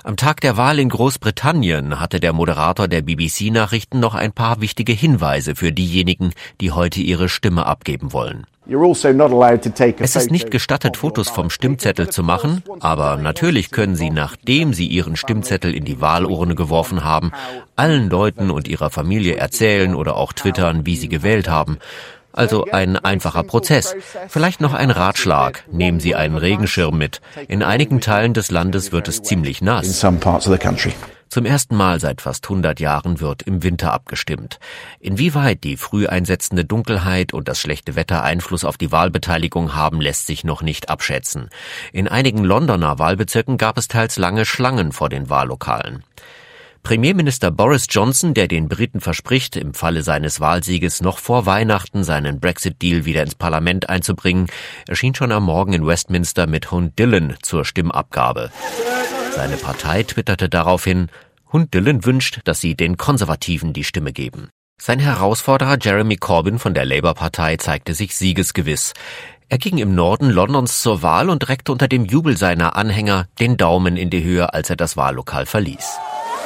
Am Tag der Wahl in Großbritannien hatte der Moderator der BBC-Nachrichten noch ein paar wichtige Hinweise für diejenigen, die heute ihre Stimme abgeben wollen. Es ist nicht gestattet, Fotos vom Stimmzettel zu machen, aber natürlich können Sie, nachdem Sie Ihren Stimmzettel in die Wahlurne geworfen haben, allen Leuten und ihrer Familie erzählen oder auch twittern, wie Sie gewählt haben. Also ein einfacher Prozess. Vielleicht noch ein Ratschlag. Nehmen Sie einen Regenschirm mit. In einigen Teilen des Landes wird es ziemlich nass. Zum ersten Mal seit fast 100 Jahren wird im Winter abgestimmt. Inwieweit die früh einsetzende Dunkelheit und das schlechte Wetter Einfluss auf die Wahlbeteiligung haben, lässt sich noch nicht abschätzen. In einigen Londoner Wahlbezirken gab es teils lange Schlangen vor den Wahllokalen. Premierminister Boris Johnson, der den Briten verspricht, im Falle seines Wahlsieges noch vor Weihnachten seinen Brexit-Deal wieder ins Parlament einzubringen, erschien schon am Morgen in Westminster mit Hund Dylan zur Stimmabgabe. Seine Partei twitterte daraufhin: Hund Dylan wünscht, dass sie den Konservativen die Stimme geben. Sein Herausforderer Jeremy Corbyn von der Labour-Partei zeigte sich siegesgewiss. Er ging im Norden Londons zur Wahl und reckte unter dem Jubel seiner Anhänger den Daumen in die Höhe, als er das Wahllokal verließ.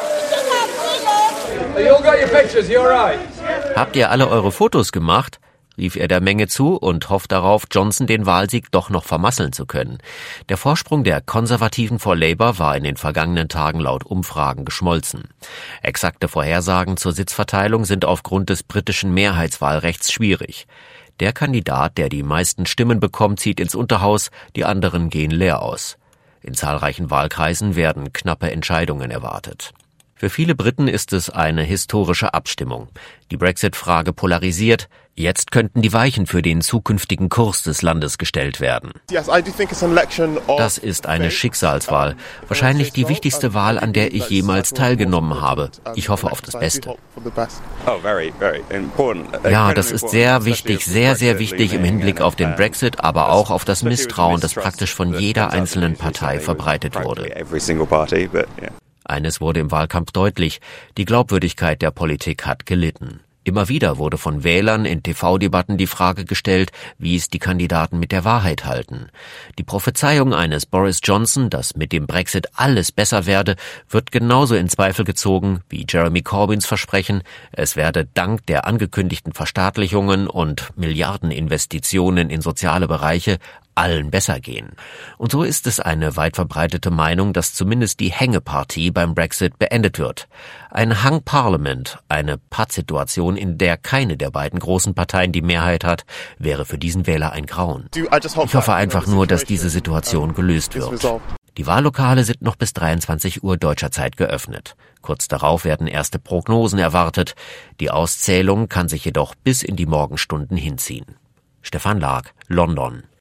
Habt ihr alle eure Fotos gemacht? Rief er der Menge zu und hofft darauf, Johnson den Wahlsieg doch noch vermasseln zu können. Der Vorsprung der Konservativen vor Labour war in den vergangenen Tagen laut Umfragen geschmolzen. Exakte Vorhersagen zur Sitzverteilung sind aufgrund des britischen Mehrheitswahlrechts schwierig. Der Kandidat, der die meisten Stimmen bekommt, zieht ins Unterhaus, die anderen gehen leer aus. In zahlreichen Wahlkreisen werden knappe Entscheidungen erwartet. Für viele Briten ist es eine historische Abstimmung. Die Brexit-Frage polarisiert. Jetzt könnten die Weichen für den zukünftigen Kurs des Landes gestellt werden. Das ist eine Schicksalswahl. Wahrscheinlich die wichtigste Wahl, an der ich jemals teilgenommen habe. Ich hoffe auf das Beste. Ja, das ist sehr wichtig, sehr, sehr wichtig im Hinblick auf den Brexit, aber auch auf das Misstrauen, das praktisch von jeder einzelnen Partei verbreitet wurde. Eines wurde im Wahlkampf deutlich: Die Glaubwürdigkeit der Politik hat gelitten. Immer wieder wurde von Wählern in TV-Debatten die Frage gestellt, wie es die Kandidaten mit der Wahrheit halten. Die Prophezeiung eines Boris Johnson, dass mit dem Brexit alles besser werde, wird genauso in Zweifel gezogen wie Jeremy Corbyns Versprechen, es werde dank der angekündigten Verstaatlichungen und Milliardeninvestitionen in soziale Bereiche allen besser gehen. Und so ist es eine weit verbreitete Meinung, dass zumindest die Hängepartie beim Brexit beendet wird. Ein Hung Parliament, eine Pattsituation, in der keine der beiden großen Parteien die Mehrheit hat, wäre für diesen Wähler ein Grauen. Ich hoffe einfach nur, dass diese Situation gelöst wird. Die Wahllokale sind noch bis 23 Uhr deutscher Zeit geöffnet. Kurz darauf werden erste Prognosen erwartet. Die Auszählung kann sich jedoch bis in die Morgenstunden hinziehen. Stefan Lag, London.